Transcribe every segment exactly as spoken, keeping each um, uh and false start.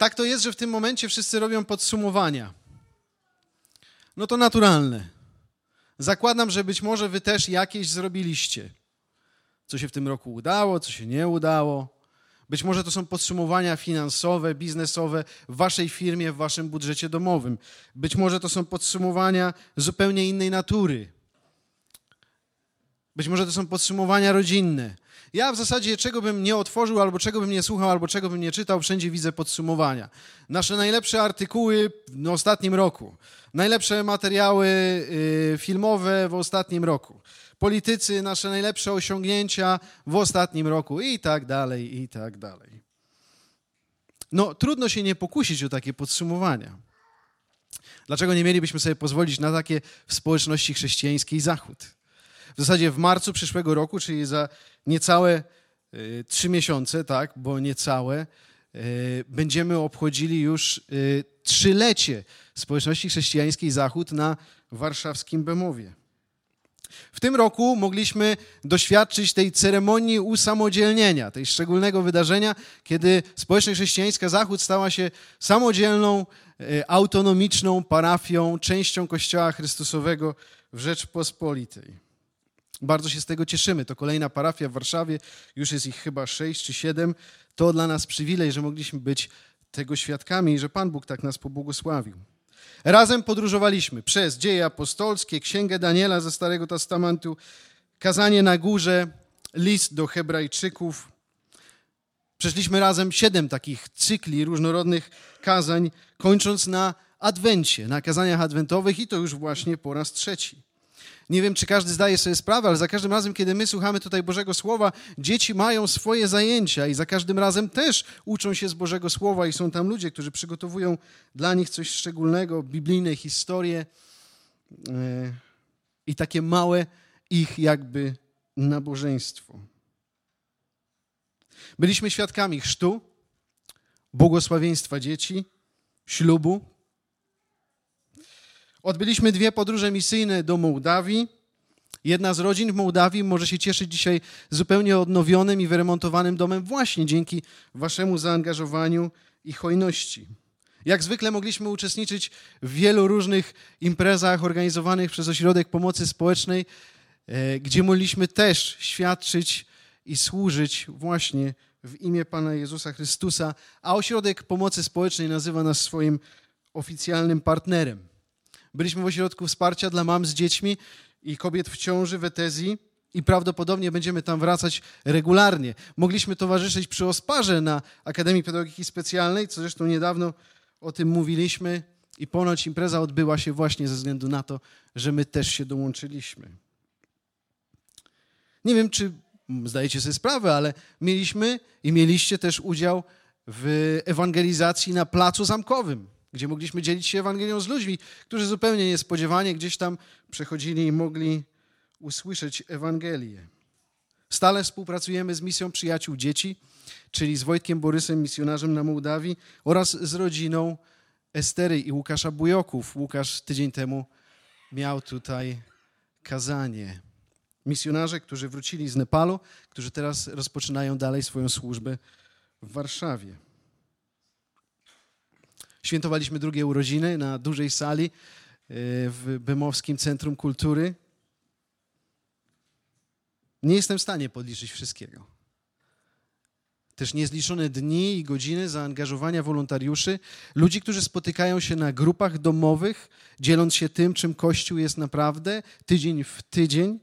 tak to jest, że w tym momencie wszyscy robią podsumowania. No to naturalne. Zakładam, że być może wy też jakieś zrobiliście. Co się w tym roku udało, co się nie udało. Być może to są podsumowania finansowe, biznesowe w waszej firmie, w waszym budżecie domowym. Być może to są podsumowania zupełnie innej natury. Być może to są podsumowania rodzinne. Ja w zasadzie czego bym nie otworzył, albo czego bym nie słuchał, albo czego bym nie czytał, wszędzie widzę podsumowania. Nasze najlepsze artykuły w ostatnim roku. Najlepsze materiały y, filmowe w ostatnim roku. Politycy, nasze najlepsze osiągnięcia w ostatnim roku i tak dalej, i tak dalej. No, trudno się nie pokusić o takie podsumowania. Dlaczego nie mielibyśmy sobie pozwolić na takie w społeczności chrześcijańskiej Zachód? W zasadzie w marcu przyszłego roku, czyli za niecałe y, trzy miesiące, tak, bo niecałe, y, będziemy obchodzili już y, trzylecie społeczności chrześcijańskiej Zachód na warszawskim Bemowie. W tym roku mogliśmy doświadczyć tej ceremonii usamodzielnienia, tej szczególnego wydarzenia, kiedy społeczność chrześcijańska Zachód stała się samodzielną, autonomiczną parafią, częścią Kościoła Chrystusowego w Rzeczpospolitej. Bardzo się z tego cieszymy. To kolejna parafia w Warszawie, już jest ich chyba sześć czy siedem. To dla nas przywilej, że mogliśmy być tego świadkami i że Pan Bóg tak nas pobłogosławił. Razem podróżowaliśmy przez Dzieje Apostolskie, Księgę Daniela ze Starego Testamentu, Kazanie na Górze, List do Hebrajczyków. Przeszliśmy razem siedem takich cykli różnorodnych kazań, kończąc na Adwencie, na kazaniach adwentowych i to już właśnie po raz trzeci. Nie wiem, czy każdy zdaje sobie sprawę, ale za każdym razem, kiedy my słuchamy tutaj Bożego Słowa, dzieci mają swoje zajęcia i za każdym razem też uczą się z Bożego Słowa i są tam ludzie, którzy przygotowują dla nich coś szczególnego, biblijne historie i takie małe ich jakby nabożeństwo. Byliśmy świadkami chrztu, błogosławieństwa dzieci, ślubu. Odbyliśmy dwie podróże misyjne do Mołdawii. Jedna z rodzin w Mołdawii może się cieszyć dzisiaj zupełnie odnowionym i wyremontowanym domem właśnie dzięki waszemu zaangażowaniu i hojności. Jak zwykle mogliśmy uczestniczyć w wielu różnych imprezach organizowanych przez Ośrodek Pomocy Społecznej, gdzie mogliśmy też świadczyć i służyć właśnie w imię Pana Jezusa Chrystusa, a Ośrodek Pomocy Społecznej nazywa nas swoim oficjalnym partnerem. Byliśmy w ośrodku wsparcia dla mam z dziećmi i kobiet w ciąży w Etezji i prawdopodobnie będziemy tam wracać regularnie. Mogliśmy towarzyszyć przy OSPARze na Akademii Pedagogiki Specjalnej, co zresztą niedawno o tym mówiliśmy i ponoć impreza odbyła się właśnie ze względu na to, że my też się dołączyliśmy. Nie wiem, czy zdajecie sobie sprawę, ale mieliśmy i mieliście też udział w ewangelizacji na Placu Zamkowym, gdzie mogliśmy dzielić się Ewangelią z ludźmi, którzy zupełnie niespodziewanie gdzieś tam przechodzili i mogli usłyszeć Ewangelię. Stale współpracujemy z Misją Przyjaciół Dzieci, czyli z Wojtkiem Borysem, misjonarzem na Mołdawii, oraz z rodziną Estery i Łukasza Bujoków. Łukasz tydzień temu miał tutaj kazanie. Misjonarze, którzy wrócili z Nepalu, którzy teraz rozpoczynają dalej swoją służbę w Warszawie. Świętowaliśmy drugie urodziny na dużej sali w Bemowskim Centrum Kultury. Nie jestem w stanie podliczyć wszystkiego. Też niezliczone dni i godziny zaangażowania wolontariuszy, ludzi, którzy spotykają się na grupach domowych, dzieląc się tym, czym Kościół jest naprawdę, tydzień w tydzień.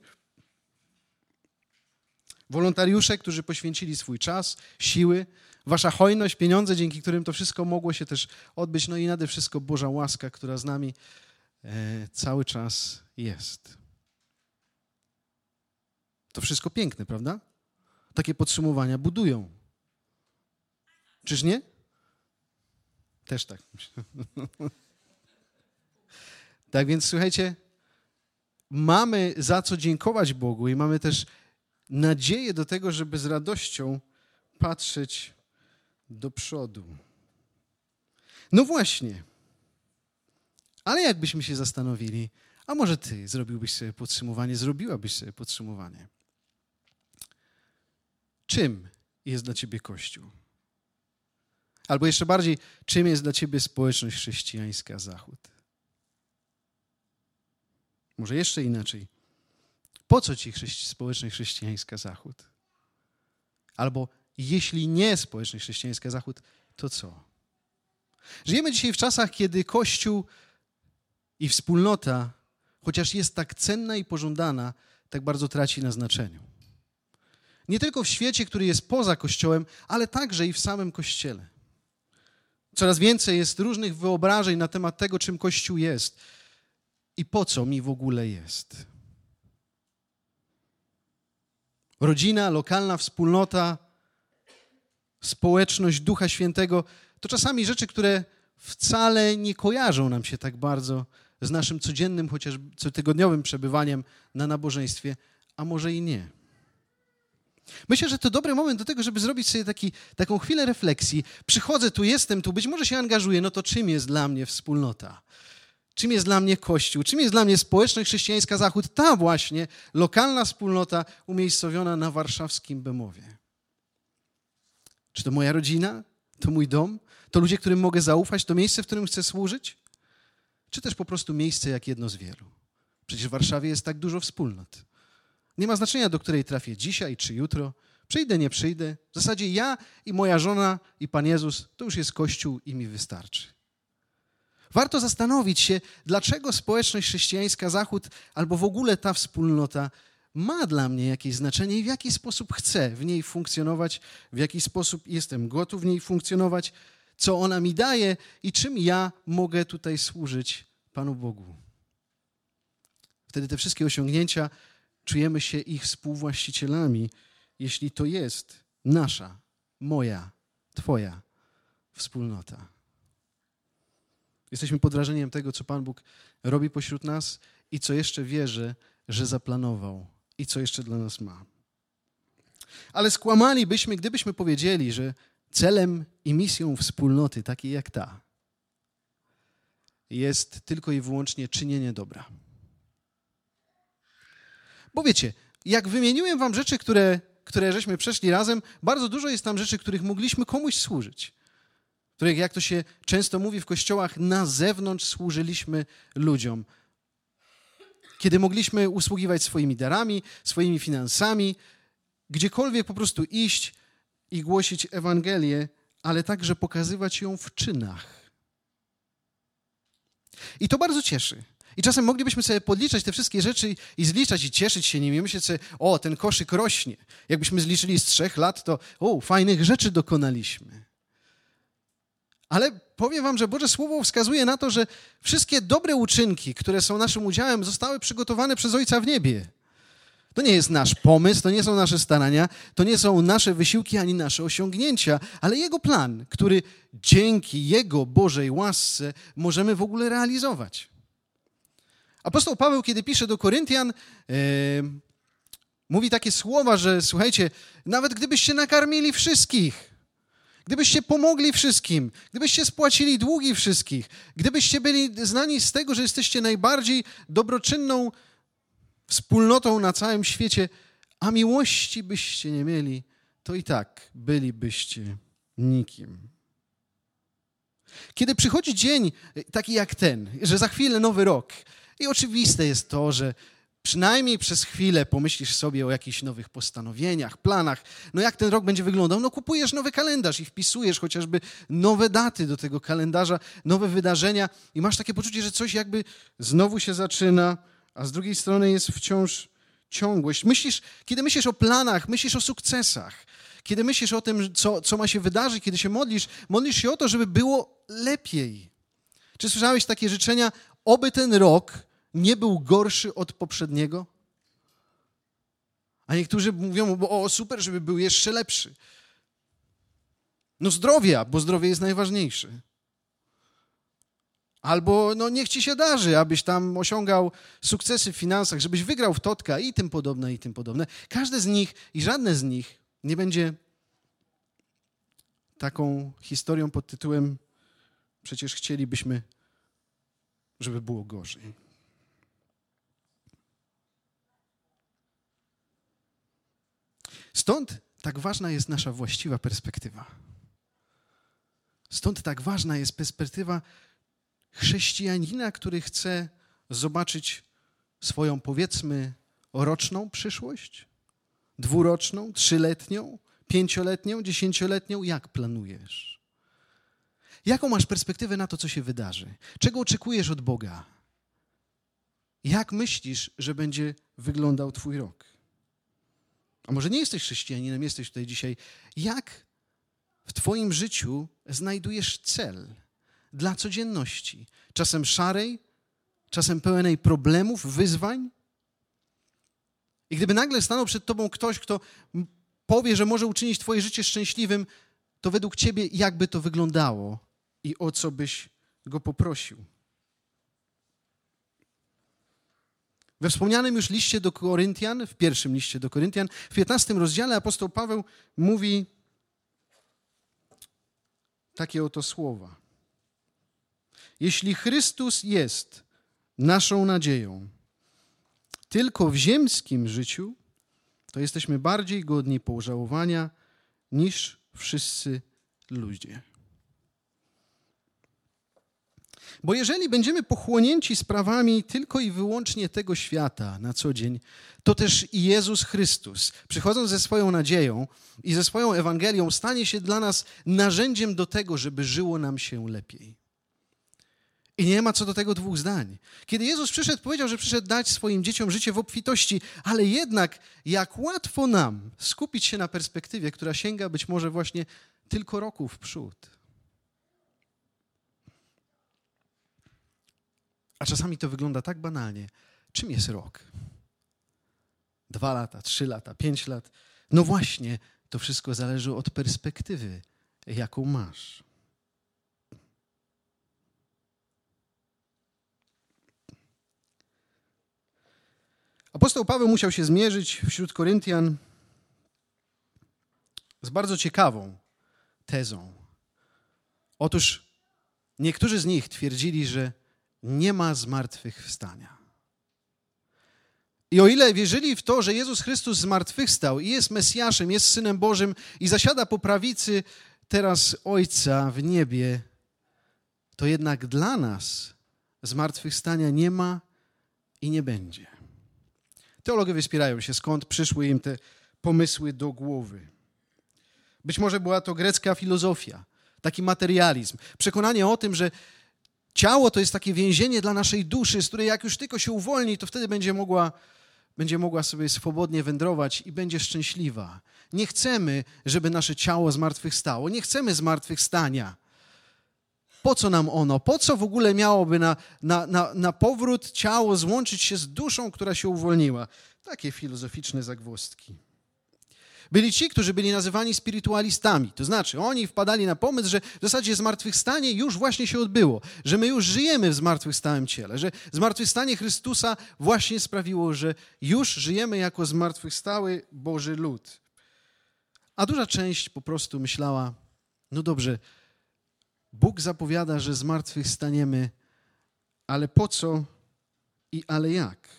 Wolontariusze, którzy poświęcili swój czas, siły, wasza hojność, pieniądze, dzięki którym to wszystko mogło się też odbyć, no i nade wszystko Boża łaska, która z nami e, cały czas jest. To wszystko piękne, prawda? Takie podsumowania budują. Czyż nie? Też tak myślę. Tak więc słuchajcie, mamy za co dziękować Bogu i mamy też nadzieję do tego, żeby z radością patrzeć do przodu. No właśnie. Ale jakbyśmy się zastanowili, a może ty zrobiłbyś sobie podsumowanie, zrobiłabyś sobie podsumowanie. Czym jest dla ciebie Kościół? Albo jeszcze bardziej, czym jest dla ciebie społeczność chrześcijańska Zachód? Może jeszcze inaczej. Po co ci chrześci- społeczność chrześcijańska Zachód? Albo jeśli nie społeczność chrześcijańska Zachód, to co? Żyjemy dzisiaj w czasach, kiedy Kościół i wspólnota, chociaż jest tak cenna i pożądana, tak bardzo traci na znaczeniu. Nie tylko w świecie, który jest poza Kościołem, ale także i w samym Kościele. Coraz więcej jest różnych wyobrażeń na temat tego, czym Kościół jest i po co mi w ogóle jest. Rodzina, lokalna wspólnota, społeczność Ducha Świętego to czasami rzeczy, które wcale nie kojarzą nam się tak bardzo z naszym codziennym, chociaż cotygodniowym przebywaniem na nabożeństwie, a może i nie. Myślę, że to dobry moment do tego, żeby zrobić sobie taki, taką chwilę refleksji. Przychodzę tu, jestem tu, być może się angażuję, no to czym jest dla mnie wspólnota? Czym jest dla mnie Kościół? Czym jest dla mnie społeczność chrześcijańska Zachód? Ta właśnie lokalna wspólnota umiejscowiona na warszawskim Bemowie. Czy to moja rodzina? To mój dom? To ludzie, którym mogę zaufać? To miejsce, w którym chcę służyć? Czy też po prostu miejsce jak jedno z wielu? Przecież w Warszawie jest tak dużo wspólnot. Nie ma znaczenia, do której trafię dzisiaj czy jutro. Przyjdę, nie przyjdę. W zasadzie ja i moja żona i Pan Jezus to już jest Kościół i mi wystarczy. Warto zastanowić się, dlaczego społeczność chrześcijańska Zachód albo w ogóle ta wspólnota ma dla mnie jakieś znaczenie i w jaki sposób chcę w niej funkcjonować, w jaki sposób jestem gotów w niej funkcjonować, co ona mi daje i czym ja mogę tutaj służyć Panu Bogu. Wtedy te wszystkie osiągnięcia czujemy się ich współwłaścicielami, jeśli to jest nasza, moja, Twoja wspólnota. Jesteśmy pod wrażeniem tego, co Pan Bóg robi pośród nas i co jeszcze wierzę, że zaplanował i co jeszcze dla nas ma. Ale skłamalibyśmy, gdybyśmy powiedzieli, że celem i misją wspólnoty, takiej jak ta, jest tylko i wyłącznie czynienie dobra. Bo wiecie, jak wymieniłem wam rzeczy, które, które żeśmy przeszli razem, bardzo dużo jest tam rzeczy, których mogliśmy komuś służyć. Których, jak to się często mówi w kościołach, na zewnątrz służyliśmy ludziom. Kiedy mogliśmy usługiwać swoimi darami, swoimi finansami, gdziekolwiek po prostu iść i głosić Ewangelię, ale także pokazywać ją w czynach. I to bardzo cieszy. I czasem moglibyśmy sobie podliczać te wszystkie rzeczy i zliczać i cieszyć się nimi. I myśleć sobie, o, ten koszyk rośnie. Jakbyśmy zliczyli z trzech lat, to o, fajnych rzeczy dokonaliśmy. Ale powiem wam, że Boże Słowo wskazuje na to, że wszystkie dobre uczynki, które są naszym udziałem, zostały przygotowane przez Ojca w niebie. To nie jest nasz pomysł, to nie są nasze starania, to nie są nasze wysiłki ani nasze osiągnięcia, ale Jego plan, który dzięki Jego Bożej łasce możemy w ogóle realizować. Apostoł Paweł, kiedy pisze do Koryntian, yy, mówi takie słowa, że słuchajcie, nawet gdybyście nakarmili wszystkich, gdybyście pomogli wszystkim, gdybyście spłacili długi wszystkich, gdybyście byli znani z tego, że jesteście najbardziej dobroczynną wspólnotą na całym świecie, a miłości byście nie mieli, to i tak bylibyście nikim. Kiedy przychodzi dzień taki jak ten, że za chwilę nowy rok i oczywiste jest to, że przynajmniej przez chwilę pomyślisz sobie o jakichś nowych postanowieniach, planach. No jak ten rok będzie wyglądał? No kupujesz nowy kalendarz i wpisujesz chociażby nowe daty do tego kalendarza, nowe wydarzenia i masz takie poczucie, że coś jakby znowu się zaczyna, a z drugiej strony jest wciąż ciągłość. Myślisz, kiedy myślisz o planach, myślisz o sukcesach. Kiedy myślisz o tym, co, co ma się wydarzyć, kiedy się modlisz, modlisz się o to, żeby było lepiej. Czy słyszałeś takie życzenia, oby ten rok nie był gorszy od poprzedniego? A niektórzy mówią, o super, żeby był jeszcze lepszy. No zdrowia, bo zdrowie jest najważniejsze. Albo no niech ci się darzy, abyś tam osiągał sukcesy w finansach, żebyś wygrał w totka i tym podobne, i tym podobne. Każde z nich i żadne z nich nie będzie taką historią pod tytułem przecież chcielibyśmy, żeby było gorzej. Stąd tak ważna jest nasza właściwa perspektywa. Stąd tak ważna jest perspektywa chrześcijanina, który chce zobaczyć swoją, powiedzmy, roczną przyszłość, dwuroczną, trzyletnią, pięcioletnią, dziesięcioletnią. Jak planujesz? Jaką masz perspektywę na to, co się wydarzy? Czego oczekujesz od Boga? Jak myślisz, że będzie wyglądał twój rok? A może nie jesteś chrześcijaninem, jesteś tutaj dzisiaj. Jak w twoim życiu znajdujesz cel dla codzienności? Czasem szarej, czasem pełnej problemów, wyzwań? I gdyby nagle stanął przed tobą ktoś, kto powie, że może uczynić twoje życie szczęśliwym, to według ciebie jakby to wyglądało i o co byś go poprosił? We wspomnianym już liście do Koryntian, w pierwszym liście do Koryntian, w piętnastym rozdziale apostoł Paweł mówi takie oto słowa. Jeśli Chrystus jest naszą nadzieją tylko w ziemskim życiu, to jesteśmy bardziej godni pożałowania niż wszyscy ludzie. Bo jeżeli będziemy pochłonięci sprawami tylko i wyłącznie tego świata na co dzień, to też i Jezus Chrystus, przychodząc ze swoją nadzieją i ze swoją Ewangelią, stanie się dla nas narzędziem do tego, żeby żyło nam się lepiej. I nie ma co do tego dwóch zdań. Kiedy Jezus przyszedł, powiedział, że przyszedł dać swoim dzieciom życie w obfitości, ale jednak jak łatwo nam skupić się na perspektywie, która sięga być może właśnie tylko roku w przód. A czasami to wygląda tak banalnie. Czym jest rok? Dwa lata, trzy lata, pięć lat? No właśnie, to wszystko zależy od perspektywy, jaką masz. Apostoł Paweł musiał się zmierzyć wśród Koryntian z bardzo ciekawą tezą. Otóż niektórzy z nich twierdzili, że nie ma zmartwychwstania. I o ile wierzyli w to, że Jezus Chrystus zmartwychwstał i jest Mesjaszem, jest Synem Bożym i zasiada po prawicy teraz Ojca w niebie, to jednak dla nas zmartwychwstania nie ma i nie będzie. Teologowie spierają się, skąd przyszły im te pomysły do głowy. Być może była to grecka filozofia, taki materializm, przekonanie o tym, że ciało to jest takie więzienie dla naszej duszy, z której jak już tylko się uwolni, to wtedy będzie mogła, będzie mogła sobie swobodnie wędrować i będzie szczęśliwa. Nie chcemy, żeby nasze ciało zmartwychwstało. Nie chcemy zmartwychwstania. Po co nam ono? Po co w ogóle miałoby na, na, na, na powrót ciało złączyć się z duszą, która się uwolniła? Takie filozoficzne zagwozdki. Byli ci, którzy byli nazywani spirytualistami. To znaczy, oni wpadali na pomysł, że w zasadzie zmartwychwstanie już właśnie się odbyło, że my już żyjemy w zmartwychwstałym ciele, że zmartwychwstanie Chrystusa właśnie sprawiło, że już żyjemy jako zmartwychwstały Boży lud. A duża część po prostu myślała, no dobrze, Bóg zapowiada, że zmartwychwstaniemy, ale po co i ale jak?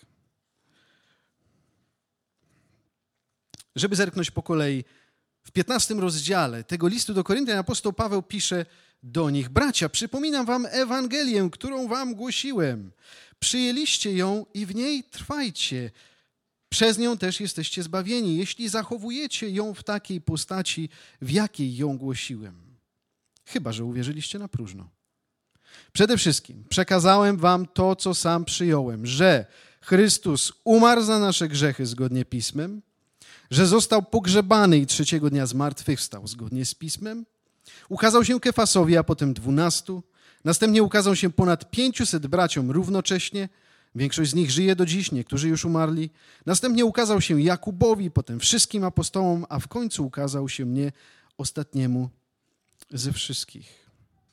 Żeby zerknąć po kolei, w piętnastym rozdziale tego listu do Koryntian apostoł Paweł pisze do nich: bracia, przypominam wam Ewangelię, którą wam głosiłem. Przyjęliście ją i w niej trwajcie. Przez nią też jesteście zbawieni, jeśli zachowujecie ją w takiej postaci, w jakiej ją głosiłem. Chyba że uwierzyliście na próżno. Przede wszystkim przekazałem wam to, co sam przyjąłem, że Chrystus umarł za nasze grzechy zgodnie Pismem, że został pogrzebany i trzeciego dnia zmartwychwstał zgodnie z Pismem, ukazał się Kefasowi, a potem dwunastu, następnie ukazał się ponad pięciuset braciom równocześnie, większość z nich żyje do dziś, niektórzy już umarli, następnie ukazał się Jakubowi, potem wszystkim apostołom, a w końcu ukazał się mnie ostatniemu ze wszystkich.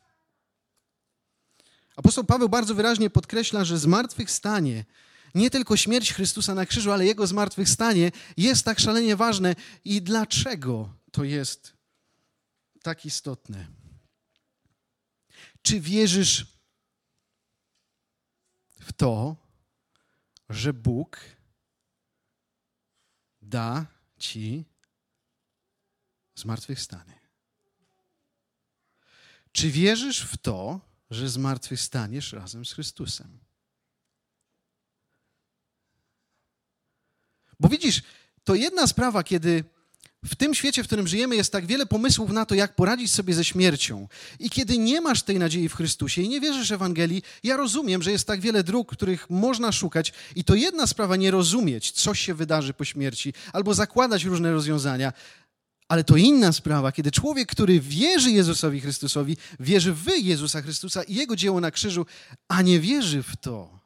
Apostoł Paweł bardzo wyraźnie podkreśla, że zmartwychwstanie, nie tylko śmierć Chrystusa na krzyżu, ale Jego zmartwychwstanie jest tak szalenie ważne. I dlaczego to jest tak istotne? Czy wierzysz w to, że Bóg da ci zmartwychwstanie? Czy wierzysz w to, że zmartwychwstaniesz razem z Chrystusem? Bo widzisz, to jedna sprawa, kiedy w tym świecie, w którym żyjemy, jest tak wiele pomysłów na to, jak poradzić sobie ze śmiercią. I kiedy nie masz tej nadziei w Chrystusie i nie wierzysz Ewangelii, ja rozumiem, że jest tak wiele dróg, których można szukać. I to jedna sprawa nie rozumieć, co się wydarzy po śmierci, albo zakładać różne rozwiązania. Ale to inna sprawa, kiedy człowiek, który wierzy Jezusowi Chrystusowi, wierzy w Jezusa Chrystusa i Jego dzieło na krzyżu, a nie wierzy w to,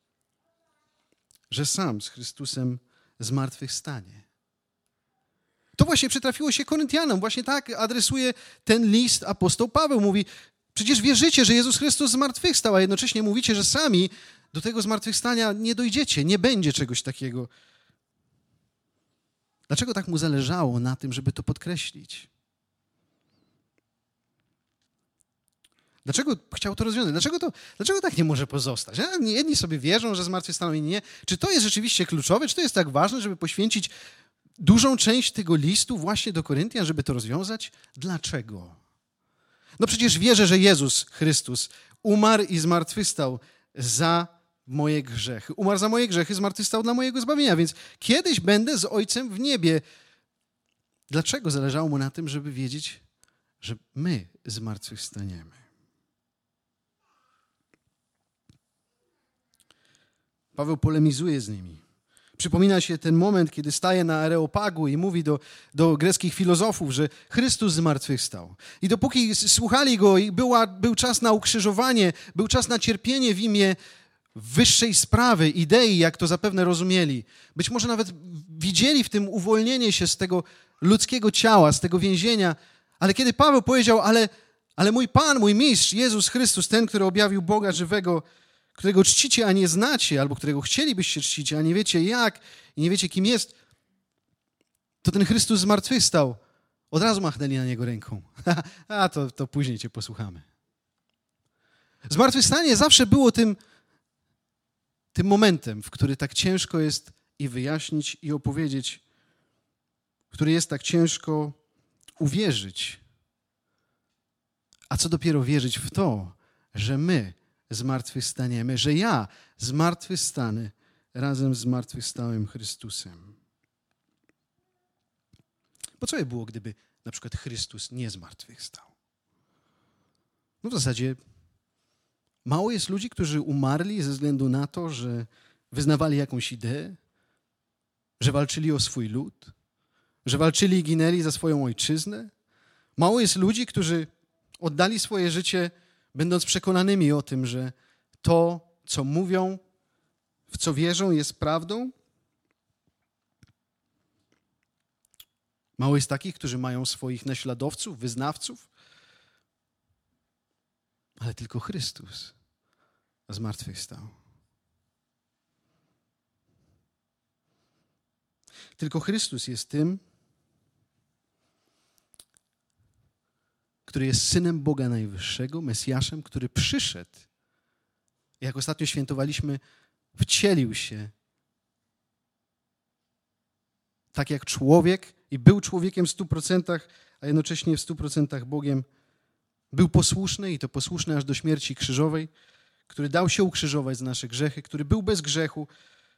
że sam z Chrystusem zmartwychwstanie. To właśnie przytrafiło się Koryntianom. Właśnie tak adresuje ten list apostoł Paweł. Mówi, przecież wierzycie, że Jezus Chrystus zmartwychwstał, a jednocześnie mówicie, że sami do tego zmartwychwstania nie dojdziecie. Nie będzie czegoś takiego. Dlaczego tak mu zależało na tym, żeby to podkreślić? Dlaczego chciał to rozwiązać? Dlaczego, to, dlaczego tak nie może pozostać? Jedni sobie wierzą, że zmartwychwstaną, inni nie. Czy to jest rzeczywiście kluczowe? Czy to jest tak ważne, żeby poświęcić dużą część tego listu właśnie do Koryntian, żeby to rozwiązać? Dlaczego? No przecież wierzę, że Jezus Chrystus umarł i zmartwychwstał za moje grzechy. Umarł za moje grzechy, zmartwychwstał dla mojego zbawienia, więc kiedyś będę z Ojcem w niebie. Dlaczego zależało mu na tym, żeby wiedzieć, że my zmartwychwstaniemy? Paweł polemizuje z nimi. Przypomina się ten moment, kiedy staje na Areopagu i mówi do, do greckich filozofów, że Chrystus zmartwychwstał. I dopóki słuchali Go i była, był czas na ukrzyżowanie, był czas na cierpienie w imię wyższej sprawy, idei, jak to zapewne rozumieli. Być może nawet widzieli w tym uwolnienie się z tego ludzkiego ciała, z tego więzienia. Ale kiedy Paweł powiedział, ale, ale mój Pan, mój Mistrz, Jezus Chrystus, ten, który objawił Boga żywego, którego czcicie, a nie znacie, albo którego chcielibyście czcić, a nie wiecie jak i nie wiecie, kim jest, to ten Chrystus zmartwychwstał. Od razu machnęli na Niego ręką. A to, to później Cię posłuchamy. Zmartwychwstanie zawsze było tym, tym momentem, w który tak ciężko jest i wyjaśnić, i opowiedzieć, w który jest tak ciężko uwierzyć. A co dopiero wierzyć w to, że my zmartwychwstaniemy, że ja zmartwychwstanę razem z zmartwychwstałym Chrystusem. Bo co by było, gdyby na przykład Chrystus nie zmartwychwstał? No w zasadzie mało jest ludzi, którzy umarli ze względu na to, że wyznawali jakąś ideę, że walczyli o swój lud, że walczyli i ginęli za swoją ojczyznę. Mało jest ludzi, którzy oddali swoje życie, będąc przekonanymi o tym, że to, co mówią, w co wierzą, jest prawdą. Mało jest takich, którzy mają swoich naśladowców, wyznawców, ale tylko Chrystus zmartwychwstał. Tylko Chrystus jest tym, który jest Synem Boga Najwyższego, Mesjaszem, który przyszedł, jak ostatnio świętowaliśmy, wcielił się tak jak człowiek i był człowiekiem w stu procentach, a jednocześnie w stu procentach Bogiem. Był posłuszny i to posłuszny aż do śmierci krzyżowej, który dał się ukrzyżować za nasze grzechy, który był bez grzechu,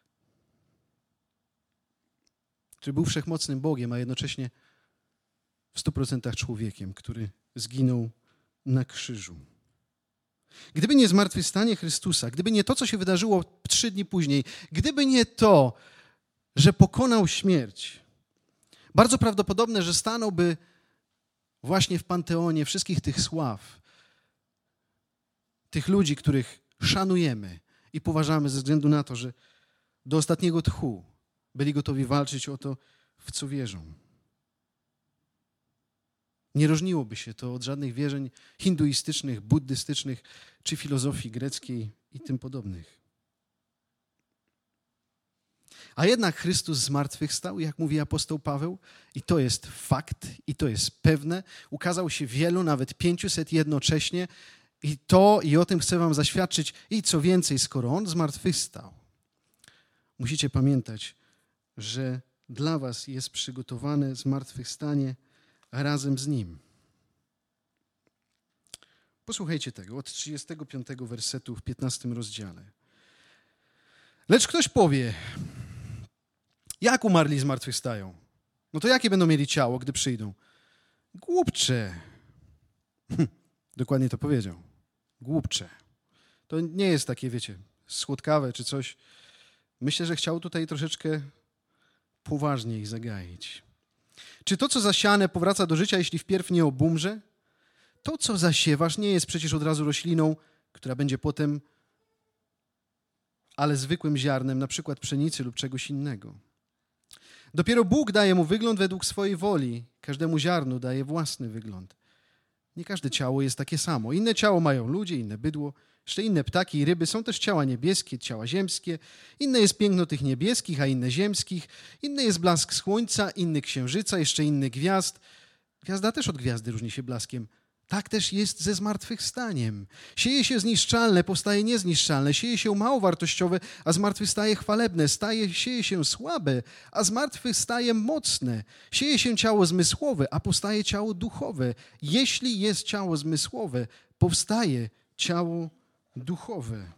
który był wszechmocnym Bogiem, a jednocześnie w stu procentach człowiekiem, który zginął na krzyżu. Gdyby nie zmartwychwstanie Chrystusa, gdyby nie to, co się wydarzyło trzy dni później, gdyby nie to, że pokonał śmierć, bardzo prawdopodobne, że stanąłby właśnie w panteonie wszystkich tych sław, tych ludzi, których szanujemy i poważamy ze względu na to, że do ostatniego tchu byli gotowi walczyć o to, w co wierzą. Nie różniłoby się to od żadnych wierzeń hinduistycznych, buddystycznych czy filozofii greckiej i tym podobnych. A jednak Chrystus zmartwychwstał, jak mówi apostoł Paweł, i to jest fakt, i to jest pewne. Ukazał się wielu, nawet pięciuset jednocześnie, i to, i o tym chcę wam zaświadczyć. I co więcej, skoro On zmartwychwstał, musicie pamiętać, że dla was jest przygotowane zmartwychwstanie razem z Nim. Posłuchajcie tego, od trzydziestego piątego wersetu w piętnastym rozdziale. Lecz ktoś powie, jak umarli zmartwychwstają? No to jakie będą mieli ciało, gdy przyjdą? Głupcze. Hm, dokładnie to powiedział. Głupcze. To nie jest takie, wiecie, słodkawe czy coś. Myślę, że chciał tutaj troszeczkę poważniej zagaić. Czy to, co zasiane, powraca do życia, jeśli wpierw nie obumrze? To, co zasiewasz, nie jest przecież od razu rośliną, która będzie potem, ale zwykłym ziarnem, na przykład pszenicy lub czegoś innego. Dopiero Bóg daje mu wygląd według swojej woli. Każdemu ziarnu daje własny wygląd. Nie każde ciało jest takie samo. Inne ciało mają ludzie, inne bydło, jeszcze inne ptaki i ryby. Są też ciała niebieskie, ciała ziemskie. Inne jest piękno tych niebieskich, a inne ziemskich. Inny jest blask słońca, inny księżyca, jeszcze inny gwiazd. Gwiazda też od gwiazdy różni się blaskiem. Tak też jest ze zmartwychwstaniem. Sieje się zniszczalne, powstaje niezniszczalne. Sieje się małowartościowe, a zmartwychwstaje chwalebne. Staje, sieje się słabe, a zmartwychwstaje mocne. Sieje się ciało zmysłowe, a powstaje ciało duchowe. Jeśli jest ciało zmysłowe, powstaje ciało duchowe.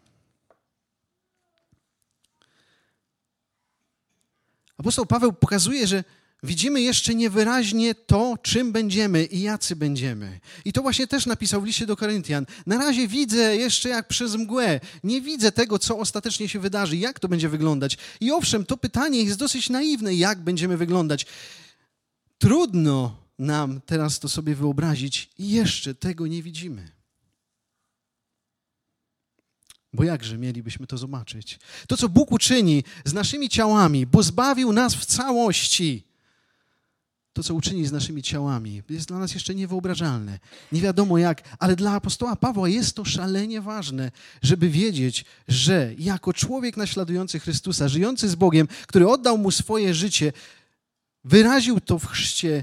Apostoł Paweł pokazuje, że widzimy jeszcze niewyraźnie to, czym będziemy i jacy będziemy. I to właśnie też napisał w liście do Koryntian. Na razie widzę jeszcze jak przez mgłę. Nie widzę tego, co ostatecznie się wydarzy, jak to będzie wyglądać. I owszem, to pytanie jest dosyć naiwne, jak będziemy wyglądać. Trudno nam teraz to sobie wyobrazić i jeszcze tego nie widzimy. Bo jakże mielibyśmy to zobaczyć? To, co Bóg uczyni z naszymi ciałami, bo zbawił nas w całości. To, co uczyni z naszymi ciałami, jest dla nas jeszcze niewyobrażalne. Nie wiadomo jak, ale dla apostoła Pawła jest to szalenie ważne, żeby wiedzieć, że jako człowiek naśladujący Chrystusa, żyjący z Bogiem, który oddał mu swoje życie, wyraził to w chrzcie,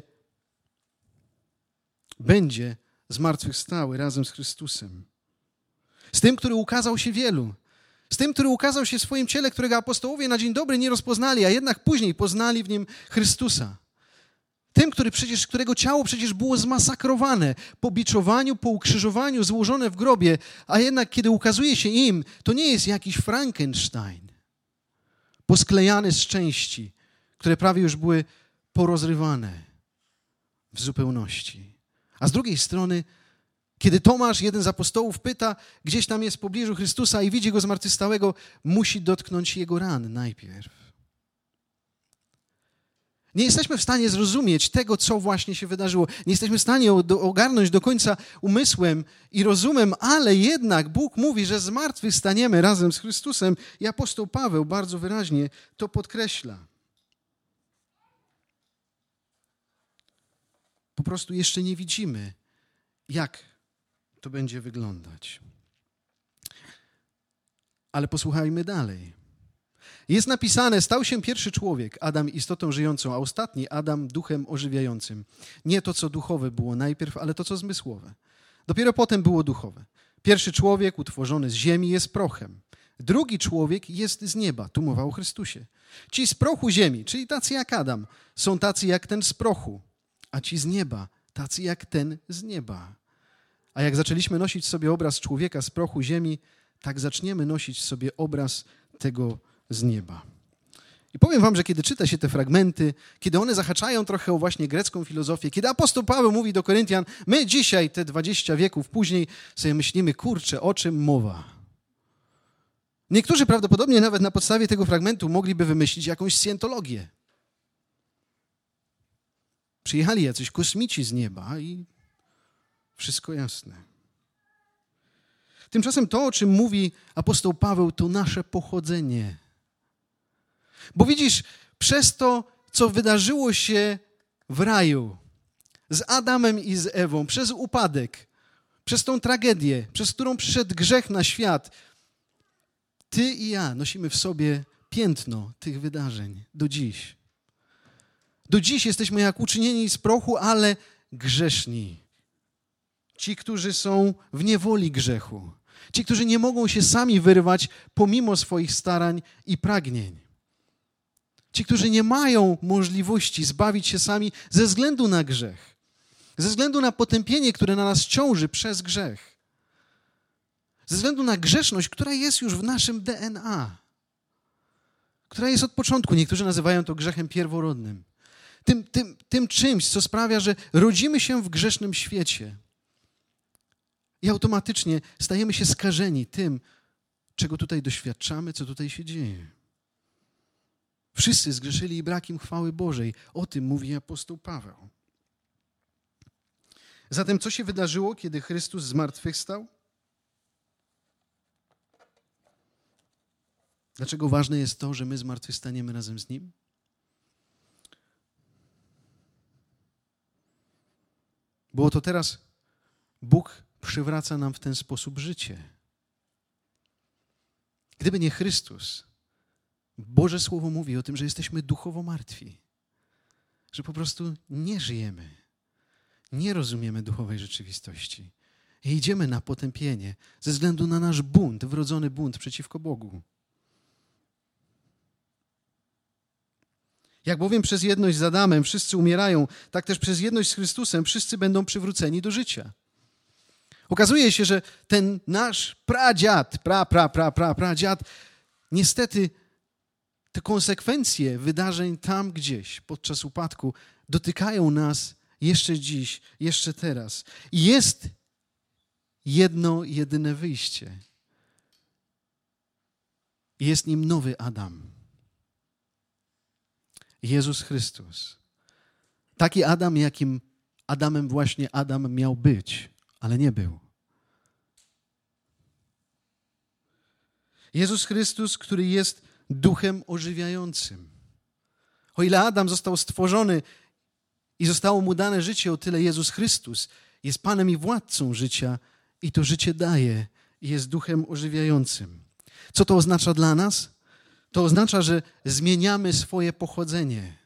będzie zmartwychwstały razem z Chrystusem. Z tym, który ukazał się wielu. Z tym, który ukazał się w swoim ciele, którego apostołowie na dzień dobry nie rozpoznali, a jednak później poznali w nim Chrystusa. Tym, który przecież, którego ciało przecież było zmasakrowane, po biczowaniu, po ukrzyżowaniu, złożone w grobie, a jednak kiedy ukazuje się im, to nie jest jakiś Frankenstein, posklejany z części, które prawie już były porozrywane w zupełności. A z drugiej strony, kiedy Tomasz, jeden z apostołów, pyta, gdzieś tam jest w pobliżu Chrystusa i widzi go zmartwychwstałego, musi dotknąć jego ran najpierw. Nie jesteśmy w stanie zrozumieć tego, co właśnie się wydarzyło. Nie jesteśmy w stanie ogarnąć do końca umysłem i rozumem, ale jednak Bóg mówi, że zmartwychwstaniemy razem z Chrystusem i apostoł Paweł bardzo wyraźnie to podkreśla. Po prostu jeszcze nie widzimy, jak to będzie wyglądać. Ale posłuchajmy dalej. Jest napisane, stał się pierwszy człowiek, Adam istotą żyjącą, a ostatni Adam duchem ożywiającym. Nie to, co duchowe było najpierw, ale to, co zmysłowe. Dopiero potem było duchowe. Pierwszy człowiek utworzony z ziemi jest prochem. Drugi człowiek jest z nieba. Tu mowa o Chrystusie. Ci z prochu ziemi, czyli tacy jak Adam, są tacy jak ten z prochu, a ci z nieba, tacy jak ten z nieba. A jak zaczęliśmy nosić sobie obraz człowieka z prochu ziemi, tak zaczniemy nosić sobie obraz tego z nieba. I powiem wam, że kiedy czyta się te fragmenty, kiedy one zahaczają trochę o właśnie grecką filozofię, kiedy apostoł Paweł mówi do Koryntian, my dzisiaj, te dwadzieścia wieków później, sobie myślimy, kurczę, o czym mowa? Niektórzy prawdopodobnie nawet na podstawie tego fragmentu mogliby wymyślić jakąś scjentologię. Przyjechali jacyś kosmici z nieba i wszystko jasne. Tymczasem to, o czym mówi apostoł Paweł, to nasze pochodzenie. Bo widzisz, przez to, co wydarzyło się w raju z Adamem i z Ewą, przez upadek, przez tą tragedię, przez którą przyszedł grzech na świat, ty i ja nosimy w sobie piętno tych wydarzeń do dziś. Do dziś jesteśmy jak uczynieni z prochu, ale grzeszni. Ci, którzy są w niewoli grzechu. Ci, którzy nie mogą się sami wyrwać pomimo swoich starań i pragnień. Ci, którzy nie mają możliwości zbawić się sami ze względu na grzech. Ze względu na potępienie, które na nas ciąży przez grzech. Ze względu na grzeszność, która jest już w naszym D N A. Która jest od początku. Niektórzy nazywają to grzechem pierworodnym. Tym, tym, tym czymś, co sprawia, że rodzimy się w grzesznym świecie. I automatycznie stajemy się skażeni tym, czego tutaj doświadczamy, co tutaj się dzieje. Wszyscy zgrzeszyli i brak im chwały Bożej. O tym mówi apostoł Paweł. Zatem co się wydarzyło, kiedy Chrystus zmartwychwstał? Dlaczego ważne jest to, że my zmartwychwstaniemy razem z Nim? Bo oto teraz Bóg przywraca nam w ten sposób życie. Gdyby nie Chrystus, Boże Słowo mówi o tym, że jesteśmy duchowo martwi. Że po prostu nie żyjemy. Nie rozumiemy duchowej rzeczywistości. I idziemy na potępienie ze względu na nasz bunt, wrodzony bunt przeciwko Bogu. Jak bowiem przez jedność z Adamem wszyscy umierają, tak też przez jedność z Chrystusem wszyscy będą przywróceni do życia. Okazuje się, że ten nasz pradziad, pra, pra, pra, pra, pradziad, niestety te konsekwencje wydarzeń tam gdzieś podczas upadku dotykają nas jeszcze dziś, jeszcze teraz. I jest jedno, jedyne wyjście. Jest nim nowy Adam. Jezus Chrystus. Taki Adam, jakim Adamem właśnie Adam miał być, ale nie był. Jezus Chrystus, który jest duchem ożywiającym. O ile Adam został stworzony i zostało mu dane życie, o tyle Jezus Chrystus jest Panem i władcą życia i to życie daje i jest duchem ożywiającym. Co to oznacza dla nas? To oznacza, że zmieniamy swoje pochodzenie.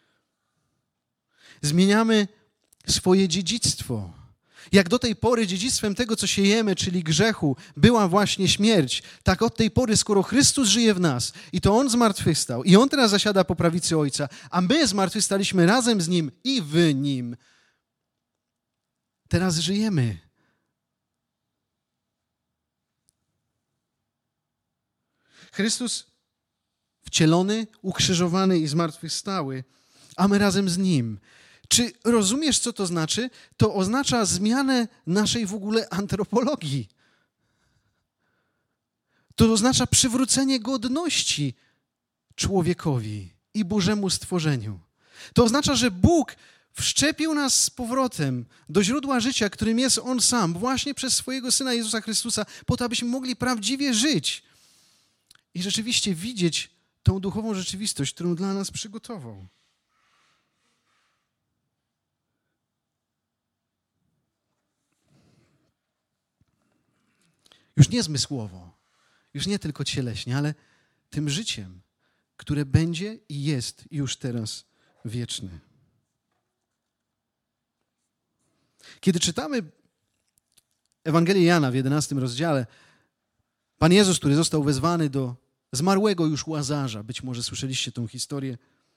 Zmieniamy swoje dziedzictwo. Jak do tej pory dziedzictwem tego, co siejemy, czyli grzechu, była właśnie śmierć, tak od tej pory, skoro Chrystus żyje w nas i to On zmartwychwstał i On teraz zasiada po prawicy Ojca, a my zmartwychwstaliśmy razem z Nim i w Nim, teraz żyjemy. Chrystus wcielony, ukrzyżowany i zmartwychwstały, a my razem z Nim. Czy rozumiesz, co to znaczy? To oznacza zmianę naszej w ogóle antropologii. To oznacza przywrócenie godności człowiekowi i Bożemu stworzeniu. To oznacza, że Bóg wszczepił nas z powrotem do źródła życia, którym jest On sam, właśnie przez swojego Syna Jezusa Chrystusa, po to, abyśmy mogli prawdziwie żyć i rzeczywiście widzieć tą duchową rzeczywistość, którą dla nas przygotował. Już nie zmysłowo, już nie tylko cieleśnie, ale tym życiem, które będzie i jest już teraz wieczne. Kiedy czytamy Ewangelię Jana w jedenastym rozdziale, Pan Jezus, który został wezwany do zmarłego już Łazarza, być może słyszeliście tą historię,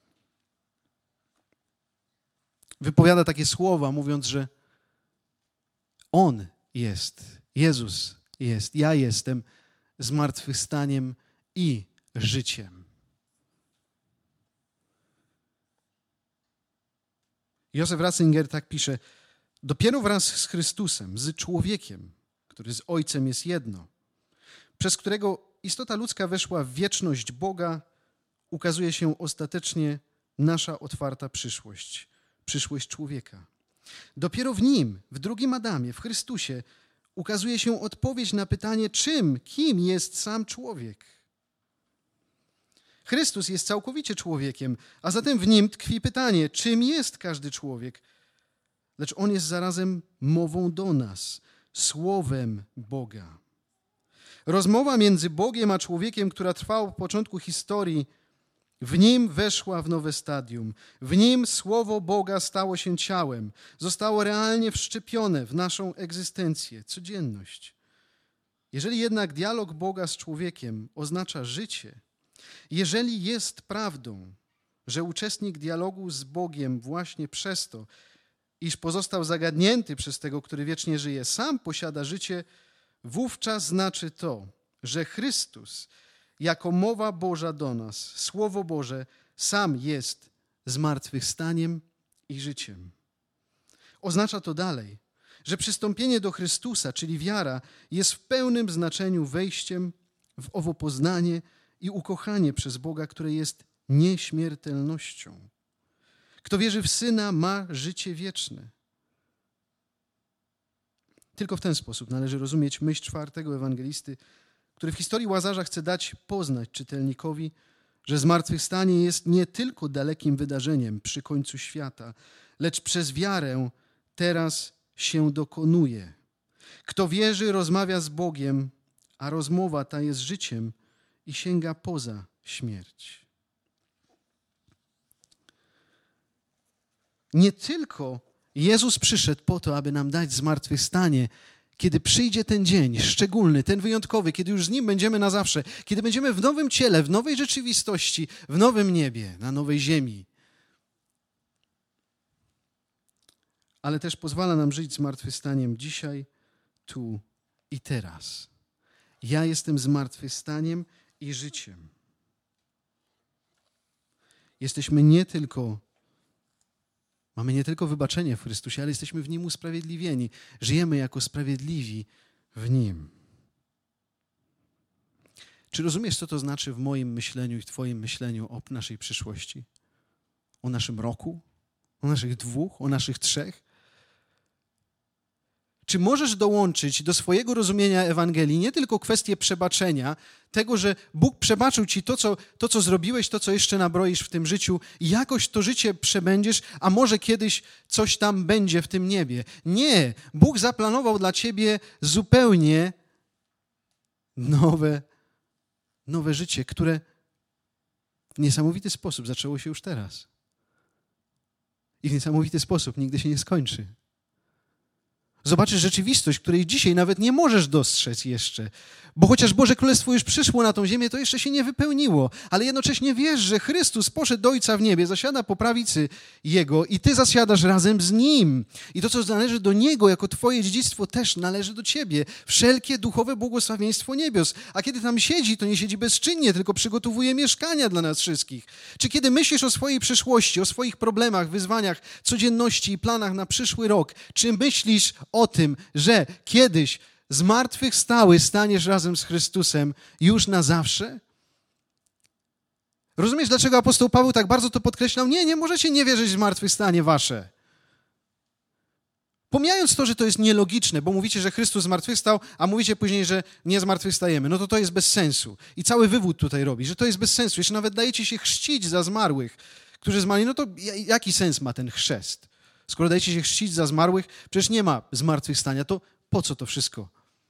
wypowiada takie słowa, mówiąc, że On jest, Jezus jest, ja jestem zmartwychwstaniem i życiem. Józef Ratzinger tak pisze: dopiero wraz z Chrystusem, z człowiekiem, który z Ojcem jest jedno, przez którego istota ludzka weszła w wieczność Boga, ukazuje się ostatecznie nasza otwarta przyszłość, przyszłość człowieka. Dopiero w Nim, w drugim Adamie, w Chrystusie, ukazuje się odpowiedź na pytanie, czym, kim jest sam człowiek. Chrystus jest całkowicie człowiekiem, a zatem w Nim tkwi pytanie, czym jest każdy człowiek. Lecz On jest zarazem mową do nas, słowem Boga. Rozmowa między Bogiem a człowiekiem, która trwała od początku historii, w Nim weszła w nowe stadium. W Nim Słowo Boga stało się ciałem. Zostało realnie wszczepione w naszą egzystencję, codzienność. Jeżeli jednak dialog Boga z człowiekiem oznacza życie, jeżeli jest prawdą, że uczestnik dialogu z Bogiem właśnie przez to, iż pozostał zagadnięty przez tego, który wiecznie żyje, sam posiada życie, wówczas znaczy to, że Chrystus jako mowa Boża do nas, Słowo Boże, sam jest zmartwychwstaniem i życiem. Oznacza to dalej, że przystąpienie do Chrystusa, czyli wiara, jest w pełnym znaczeniu wejściem w owo poznanie i ukochanie przez Boga, które jest nieśmiertelnością. Kto wierzy w Syna, ma życie wieczne. Tylko w ten sposób należy rozumieć myśl czwartego ewangelisty, który w historii Łazarza chce dać poznać czytelnikowi, że zmartwychwstanie jest nie tylko dalekim wydarzeniem przy końcu świata, lecz przez wiarę teraz się dokonuje. Kto wierzy, rozmawia z Bogiem, a rozmowa ta jest życiem i sięga poza śmierć. Nie tylko Jezus przyszedł po to, aby nam dać zmartwychwstanie, kiedy przyjdzie ten dzień szczególny, ten wyjątkowy, kiedy już z Nim będziemy na zawsze, kiedy będziemy w nowym ciele, w nowej rzeczywistości, w nowym niebie, na nowej ziemi. Ale też pozwala nam żyć zmartwychwstaniem dzisiaj, tu i teraz. Ja jestem zmartwychwstaniem i życiem. Jesteśmy nie tylko, mamy nie tylko wybaczenie w Chrystusie, ale jesteśmy w Nim usprawiedliwieni. Żyjemy jako sprawiedliwi w Nim. Czy rozumiesz, co to znaczy w moim myśleniu i w Twoim myśleniu o naszej przyszłości? O naszym roku? O naszych dwóch? O naszych trzech? Czy możesz dołączyć do swojego rozumienia Ewangelii nie tylko kwestię przebaczenia, tego, że Bóg przebaczył ci to co, to, co zrobiłeś, to, co jeszcze nabroisz w tym życiu i jakoś to życie przebędziesz, a może kiedyś coś tam będzie w tym niebie. Nie, Bóg zaplanował dla ciebie zupełnie nowe, nowe życie, które w niesamowity sposób zaczęło się już teraz. I w niesamowity sposób nigdy się nie skończy. Zobaczysz rzeczywistość, której dzisiaj nawet nie możesz dostrzec jeszcze. Bo chociaż Boże Królestwo już przyszło na tą ziemię, to jeszcze się nie wypełniło. Ale jednocześnie wiesz, że Chrystus poszedł do Ojca w niebie, zasiada po prawicy Jego i ty zasiadasz razem z Nim. I to, co należy do Niego jako twoje dziedzictwo, też należy do ciebie. Wszelkie duchowe błogosławieństwo niebios. A kiedy tam siedzi, to nie siedzi bezczynnie, tylko przygotowuje mieszkania dla nas wszystkich. Czy kiedy myślisz o swojej przyszłości, o swoich problemach, wyzwaniach, codzienności i planach na przyszły rok, czy myślisz o tym, że kiedyś zmartwychwstały staniesz razem z Chrystusem już na zawsze? Rozumiesz, dlaczego apostoł Paweł tak bardzo to podkreślał? Nie, nie możecie nie wierzyć w zmartwychwstanie wasze. Pomijając to, że to jest nielogiczne, bo mówicie, że Chrystus zmartwychwstał, a mówicie później, że nie zmartwychwstajemy, no to to jest bez sensu. I cały wywód tutaj robi, że to jest bez sensu. Jeszcze nawet dajecie się chrzcić za zmarłych, którzy zmarli. No to jaki sens ma ten chrzest? Skoro dajecie się chrzcić za zmarłych, przecież nie ma zmartwychwstania, to po co to wszystko?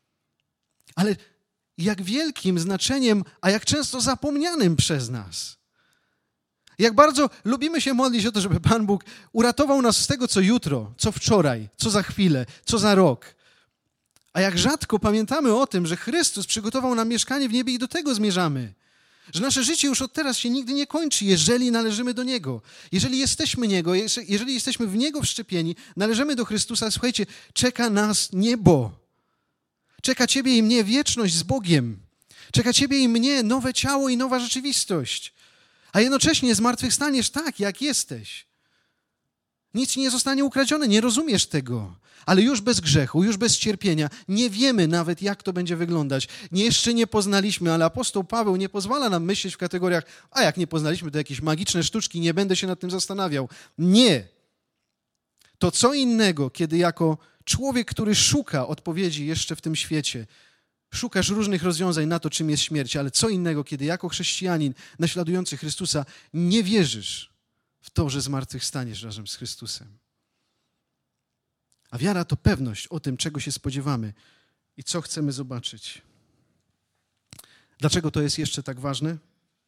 Ale jak wielkim znaczeniem, a jak często zapomnianym przez nas. Jak bardzo lubimy się modlić o to, żeby Pan Bóg uratował nas z tego, co jutro, co wczoraj, co za chwilę, co za rok. A jak rzadko pamiętamy o tym, że Chrystus przygotował nam mieszkanie w niebie i do tego zmierzamy. Że nasze życie już od teraz się nigdy nie kończy, jeżeli należymy do Niego. Jeżeli jesteśmy Niego, jeżeli jesteśmy w Niego wszczepieni, należymy do Chrystusa, słuchajcie, czeka nas niebo. Czeka ciebie i mnie wieczność z Bogiem. Czeka ciebie i mnie nowe ciało i nowa rzeczywistość. A jednocześnie zmartwychwstaniesz tak, jak jesteś. Nic ci nie zostanie ukradzione, nie rozumiesz tego. Ale już bez grzechu, już bez cierpienia, nie wiemy nawet, jak to będzie wyglądać. Nie, jeszcze nie poznaliśmy, ale apostoł Paweł nie pozwala nam myśleć w kategoriach, a jak nie poznaliśmy, to jakieś magiczne sztuczki, nie będę się nad tym zastanawiał. Nie. To co innego, kiedy jako człowiek, który szuka odpowiedzi jeszcze w tym świecie, szukasz różnych rozwiązań na to, czym jest śmierć, ale co innego, kiedy jako chrześcijanin naśladujący Chrystusa nie wierzysz w to, że zmartwychwstaniesz razem z Chrystusem. A wiara to pewność o tym, czego się spodziewamy i co chcemy zobaczyć. Dlaczego to jest jeszcze tak ważne?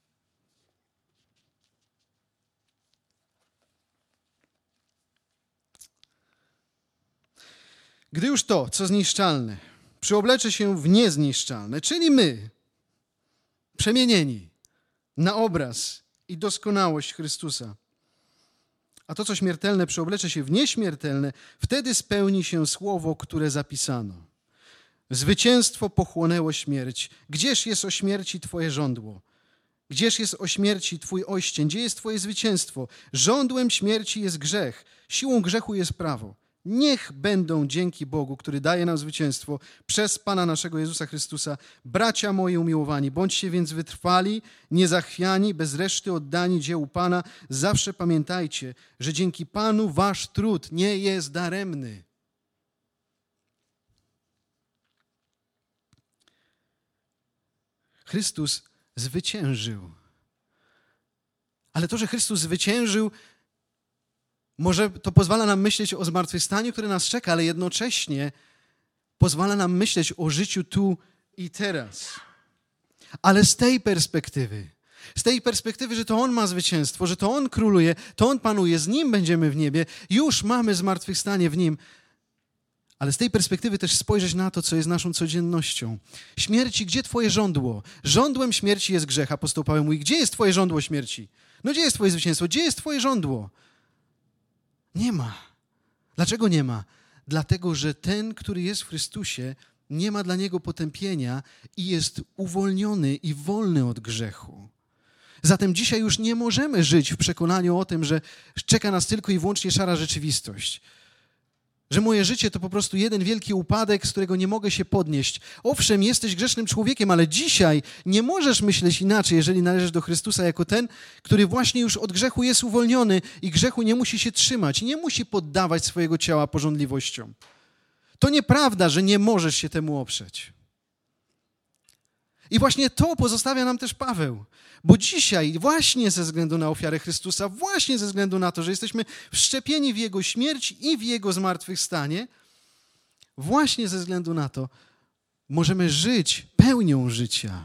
Gdy już to, co zniszczalne, przyoblecze się w niezniszczalne, czyli my, przemienieni na obraz i doskonałość Chrystusa, a to, co śmiertelne, przyoblecze się w nieśmiertelne, wtedy spełni się słowo, które zapisano. Zwycięstwo pochłonęło śmierć. Gdzież jest o śmierci twoje żądło? Gdzież jest o śmierci twój oścień? Gdzie jest twoje zwycięstwo? Żądłem śmierci jest grzech. Siłą grzechu jest prawo. Niech będą dzięki Bogu, który daje nam zwycięstwo przez Pana naszego Jezusa Chrystusa. Bracia moi umiłowani, bądźcie więc wytrwali, niezachwiani, bez reszty oddani dziełu Pana. Zawsze pamiętajcie, że dzięki Panu wasz trud nie jest daremny. Chrystus zwyciężył. Ale to, że Chrystus zwyciężył, może to pozwala nam myśleć o zmartwychwstaniu, które nas czeka, ale jednocześnie pozwala nam myśleć o życiu tu i teraz. Ale z tej perspektywy, z tej perspektywy, że to On ma zwycięstwo, że to On króluje, to On panuje, z Nim będziemy w niebie, już mamy zmartwychwstanie w Nim. Ale z tej perspektywy też spojrzeć na to, co jest naszą codziennością. Śmierci, gdzie twoje żądło? Żądłem śmierci jest grzech. Apostoł Paweł mówi, gdzie jest twoje żądło śmierci? No gdzie jest twoje zwycięstwo? Gdzie jest twoje żądło? Nie ma. Dlaczego nie ma? Dlatego, że ten, który jest w Chrystusie, nie ma dla niego potępienia i jest uwolniony i wolny od grzechu. Zatem dzisiaj już nie możemy żyć w przekonaniu o tym, że czeka nas tylko i wyłącznie szara rzeczywistość. Że moje życie to po prostu jeden wielki upadek, z którego nie mogę się podnieść. Owszem, jesteś grzesznym człowiekiem, ale dzisiaj nie możesz myśleć inaczej, jeżeli należysz do Chrystusa jako ten, który właśnie już od grzechu jest uwolniony i grzechu nie musi się trzymać, nie musi poddawać swojego ciała pożądliwościom. To nieprawda, że nie możesz się temu oprzeć. I właśnie to pozostawia nam też Paweł. Bo dzisiaj właśnie ze względu na ofiarę Chrystusa, właśnie ze względu na to, że jesteśmy wszczepieni w Jego śmierć i w Jego zmartwychwstanie, właśnie ze względu na to możemy żyć pełnią życia.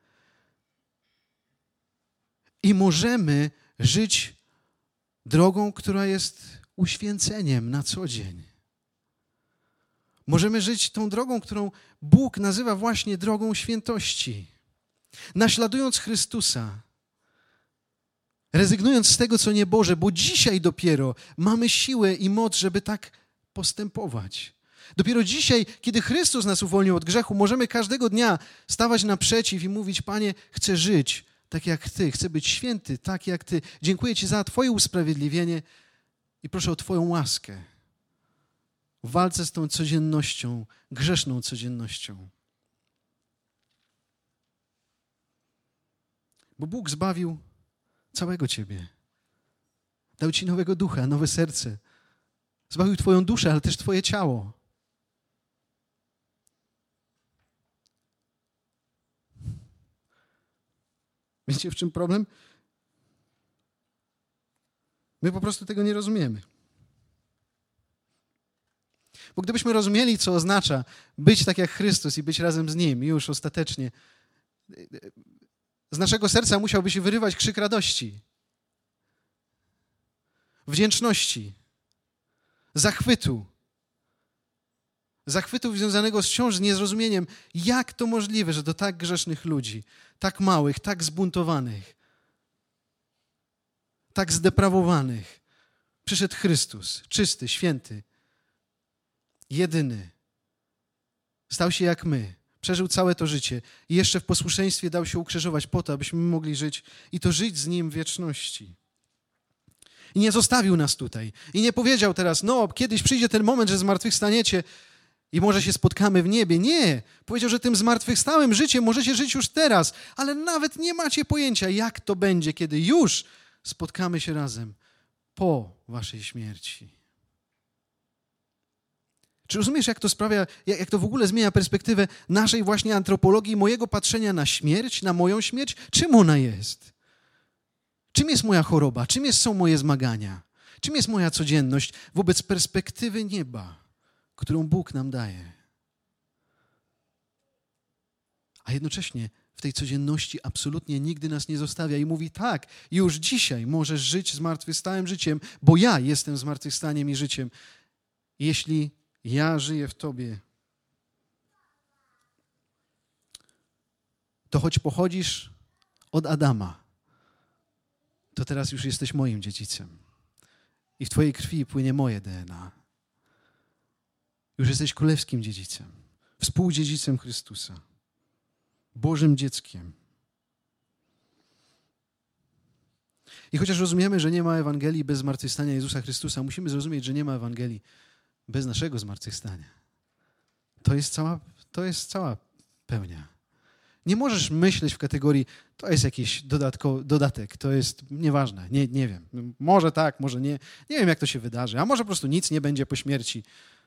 I możemy żyć drogą, która jest uświęceniem na co dzień. Możemy żyć tą drogą, którą Bóg nazywa właśnie drogą świętości. Naśladując Chrystusa, rezygnując z tego, co nieboże, bo dzisiaj dopiero mamy siłę i moc, żeby tak postępować. Dopiero dzisiaj, kiedy Chrystus nas uwolnił od grzechu, możemy każdego dnia stawać naprzeciw i mówić, Panie, chcę żyć tak jak Ty, chcę być święty tak jak Ty. Dziękuję Ci za Twoje usprawiedliwienie i proszę o Twoją łaskę w walce z tą codziennością, grzeszną codziennością. Bo Bóg zbawił całego ciebie. Dał ci nowego ducha, nowe serce. Zbawił twoją duszę, ale też twoje ciało. Wiecie, w czym problem? My po prostu tego nie rozumiemy. Bo gdybyśmy rozumieli, co oznacza być tak jak Chrystus i być razem z Nim już ostatecznie, z naszego serca musiałby się wyrywać krzyk radości, wdzięczności, zachwytu. Zachwytu związanego wciąż z niezrozumieniem, jak to możliwe, że do tak grzesznych ludzi, tak małych, tak zbuntowanych, tak zdeprawowanych przyszedł Chrystus, czysty, święty, jedyny. Stał się jak my. Przeżył całe to życie i jeszcze w posłuszeństwie dał się ukrzyżować po to, abyśmy mogli żyć i to żyć z Nim w wieczności. I nie zostawił nas tutaj. I nie powiedział teraz, no kiedyś przyjdzie ten moment, że zmartwychwstaniecie i może się spotkamy w niebie. Nie. Powiedział, że tym zmartwychwstałym życiem możecie żyć już teraz, ale nawet nie macie pojęcia, jak to będzie, kiedy już spotkamy się razem po waszej śmierci. Czy rozumiesz, jak to sprawia, jak to w ogóle zmienia perspektywę naszej właśnie antropologii, mojego patrzenia na śmierć, na moją śmierć? Czym ona jest? Czym jest moja choroba? Czym jest, są moje zmagania? Czym jest moja codzienność wobec perspektywy nieba, którą Bóg nam daje? A jednocześnie w tej codzienności absolutnie nigdy nas nie zostawia i mówi tak, już dzisiaj możesz żyć zmartwychwstałym życiem, bo ja jestem zmartwychwstaniem i życiem. Jeśli ja żyję w Tobie, to choć pochodzisz od Adama, to teraz już jesteś moim dziedzicem. I w Twojej krwi płynie moje D N A. Już jesteś królewskim dziedzicem. współdziedzicem Chrystusa, Bożym dzieckiem. I chociaż rozumiemy, że nie ma Ewangelii bez zmartwychwstania Jezusa Chrystusa, musimy zrozumieć, że nie ma Ewangelii bez naszego zmartwychwstania. To jest cała, to jest cała pełnia. Nie możesz myśleć w kategorii, to jest jakiś dodatko, dodatek, to jest nieważne, nie, nie wiem. Może tak, może nie. Nie wiem, jak to się wydarzy. A może po prostu nic nie będzie po śmierci.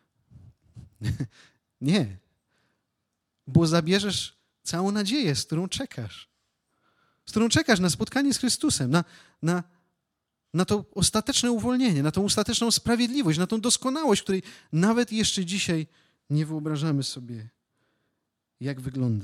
Nie. Bo zabierzesz całą nadzieję, z którą czekasz. Z którą czekasz na spotkanie z Chrystusem, na, na, na to ostateczne uwolnienie, na tą ostateczną sprawiedliwość, na tą doskonałość, której nawet jeszcze dzisiaj nie wyobrażamy sobie, jak wygląda.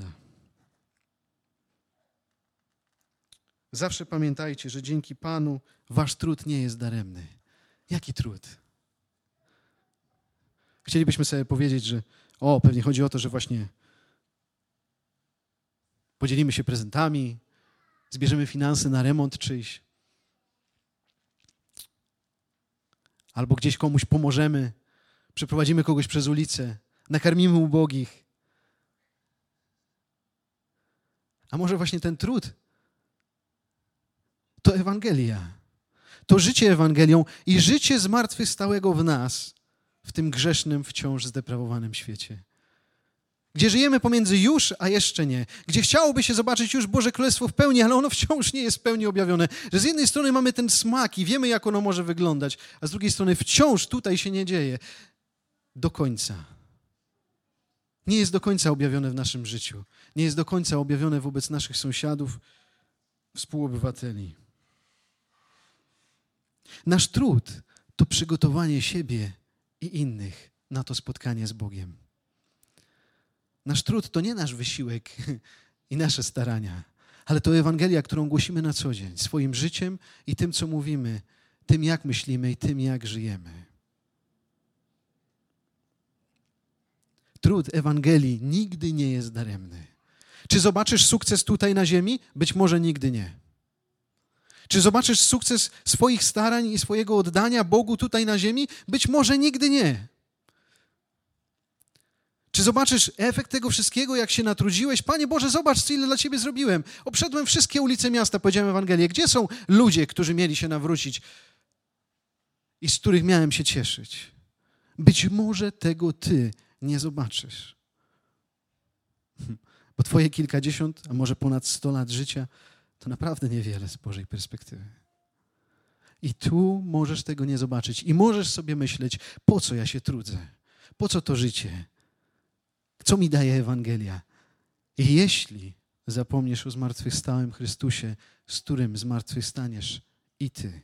Zawsze pamiętajcie, że dzięki Panu wasz trud nie jest daremny. Jaki trud? Chcielibyśmy sobie powiedzieć, że o, pewnie chodzi o to, że właśnie podzielimy się prezentami, zbierzemy finanse na remont czyjś, albo gdzieś komuś pomożemy, przeprowadzimy kogoś przez ulicę, nakarmimy ubogich. A może właśnie ten trud to Ewangelia. To życie Ewangelią i życie zmartwychwstałego w nas, w tym grzesznym, wciąż zdeprawowanym świecie. Gdzie żyjemy pomiędzy już, a jeszcze nie. Gdzie chciałoby się zobaczyć już Boże Królestwo w pełni, ale ono wciąż nie jest w pełni objawione. Że z jednej strony mamy ten smak i wiemy, jak ono może wyglądać, a z drugiej strony wciąż tutaj się nie dzieje. Do końca. Nie jest do końca objawione w naszym życiu. Nie jest do końca objawione wobec naszych sąsiadów, współobywateli. Nasz trud to przygotowanie siebie i innych na to spotkanie z Bogiem. Nasz trud to nie nasz wysiłek i nasze starania, ale to Ewangelia, którą głosimy na co dzień, swoim życiem i tym, co mówimy, tym, jak myślimy i tym, jak żyjemy. Trud Ewangelii nigdy nie jest daremny. Czy zobaczysz sukces tutaj na ziemi? Być może nigdy nie. Czy zobaczysz sukces swoich starań i swojego oddania Bogu tutaj na ziemi? Być może nigdy nie. Czy zobaczysz efekt tego wszystkiego, jak się natrudziłeś? Panie Boże, zobacz, ile dla Ciebie zrobiłem. Obszedłem wszystkie ulice miasta, powiedziałem Ewangelię. Gdzie są ludzie, którzy mieli się nawrócić i z których miałem się cieszyć? Być może tego Ty nie zobaczysz. Bo Twoje kilkadziesiąt, a może ponad sto lat życia to naprawdę niewiele z Bożej perspektywy. I tu możesz tego nie zobaczyć. I możesz sobie myśleć, po co ja się trudzę? Po co to życie? Co mi daje Ewangelia? I jeśli zapomniesz o zmartwychwstałym Chrystusie, z którym zmartwychwstaniesz i ty,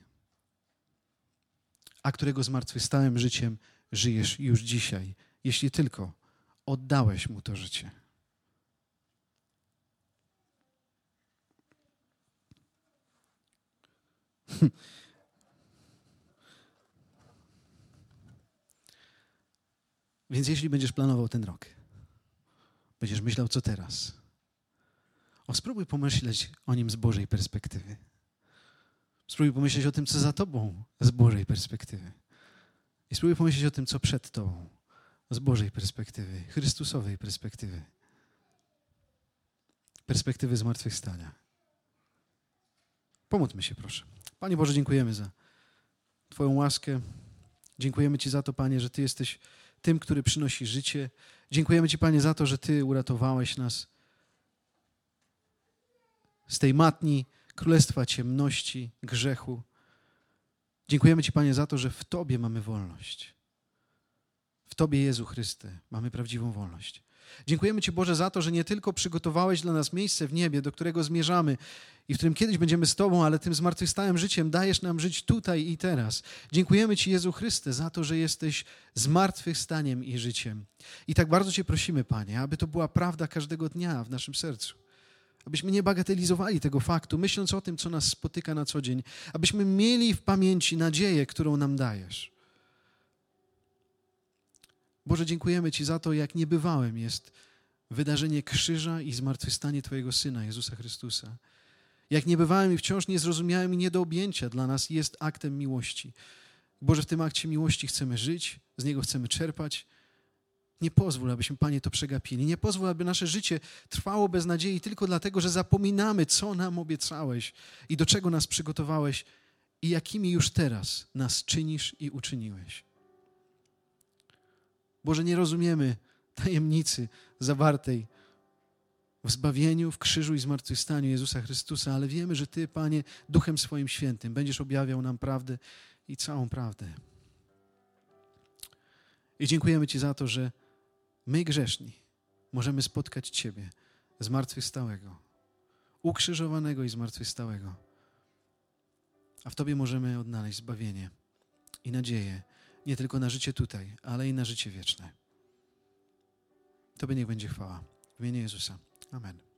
a którego zmartwychwstałym życiem żyjesz już dzisiaj, jeśli tylko oddałeś Mu to życie. Więc jeśli będziesz planował ten rok, będziesz myślał, co teraz, o, spróbuj pomyśleć o nim z Bożej perspektywy. Spróbuj pomyśleć o tym, co za tobą z Bożej perspektywy. I spróbuj pomyśleć o tym, co przed tobą z Bożej perspektywy, Chrystusowej perspektywy. Perspektywy zmartwychwstania. Pomódlmy się, proszę. Panie Boże, dziękujemy za Twoją łaskę. Dziękujemy Ci za to, Panie, że Ty jesteś tym, który przynosi życie. Dziękujemy Ci, Panie, za to, że Ty uratowałeś nas z tej matni królestwa ciemności, grzechu. Dziękujemy Ci, Panie, za to, że w Tobie mamy wolność. W Tobie, Jezu Chryste, mamy prawdziwą wolność. Dziękujemy Ci, Boże, za to, że nie tylko przygotowałeś dla nas miejsce w niebie, do którego zmierzamy i w którym kiedyś będziemy z Tobą, ale tym zmartwychwstałym życiem dajesz nam żyć tutaj i teraz. Dziękujemy Ci, Jezu Chryste, za to, że jesteś zmartwychwstaniem i życiem. I tak bardzo Cię prosimy, Panie, aby to była prawda każdego dnia w naszym sercu. Abyśmy nie bagatelizowali tego faktu, myśląc o tym, co nas spotyka na co dzień. Abyśmy mieli w pamięci nadzieję, którą nam dajesz. Boże, dziękujemy Ci za to, jak niebywałym jest wydarzenie krzyża i zmartwychwstanie Twojego Syna, Jezusa Chrystusa. Jak niebywałym i wciąż niezrozumiałym i nie do objęcia dla nas jest aktem miłości. Boże, w tym akcie miłości chcemy żyć, z niego chcemy czerpać. Nie pozwól, abyśmy, Panie, to przegapili. Nie pozwól, aby nasze życie trwało bez nadziei tylko dlatego, że zapominamy, co nam obiecałeś i do czego nas przygotowałeś i jakimi już teraz nas czynisz i uczyniłeś. Boże, nie rozumiemy tajemnicy zawartej w zbawieniu, w krzyżu i zmartwychwstaniu Jezusa Chrystusa, ale wiemy, że Ty, Panie, Duchem swoim Świętym będziesz objawiał nam prawdę i całą prawdę. I dziękujemy Ci za to, że my, grzeszni, możemy spotkać Ciebie, zmartwychwstałego, ukrzyżowanego i zmartwychwstałego. A w Tobie możemy odnaleźć zbawienie i nadzieję, nie tylko na życie tutaj, ale i na życie wieczne. Tobie niech będzie chwała. W imieniu Jezusa. Amen.